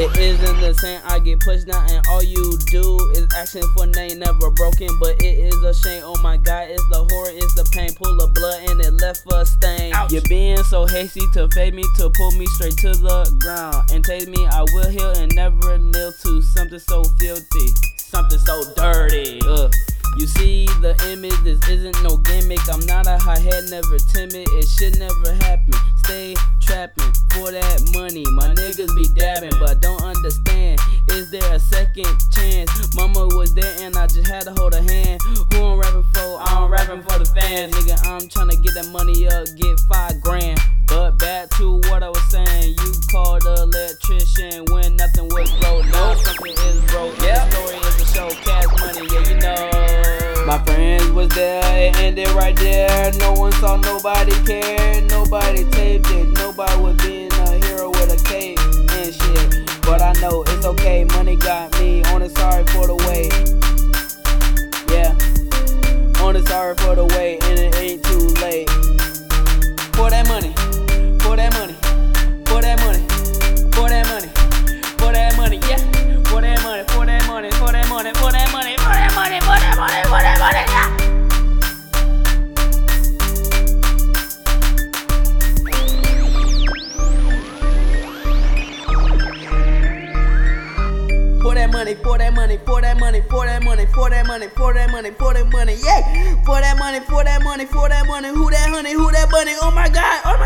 It isn't the same, I get pushed down and all you do is action for name, never broken. But it is a shame, oh my God, it's the horror, it's the pain. Pull the blood and it left a stain. Ouch. You're being so hasty to fade me, to pull me straight to the ground and tase me. I will heal and never kneel to something so filthy, something so dirty. You see the image, this isn't no gimmick. I'm not a hothead, never timid. It should never happen. Stay trapping for that money. My niggas be dabbing, but don't understand. Is there a second chance? Mama was there and I just had to hold her hand. Who I'm rapping for? I'm rapping for the fans. Nigga, I'm tryna get that money up, get 5 grand. But back to what I was saying. You called the electrician when nothing was broke. Now something is broke. Yeah. The story is a show, cash money, yeah, you know. My friends was there, it ended right there. No one saw, nobody cared, nobody taped it. Nobody was being a hero with a cape and shit. But I know it's okay, money got me. Only sorry for the wait. Yeah, only sorry for the wait, and it ain't too late. For that money, for that money, for that money, for that money, for that money, yeah. For that money, for that money, for that money, for that money, for that money, for that money, for that money, yeah. For that money, for that money, for that money, for that money, for that money, for that money, for that money, yeah. For that money, for that money, for that money. Who that honey? Who that bunny? Oh my God! Oh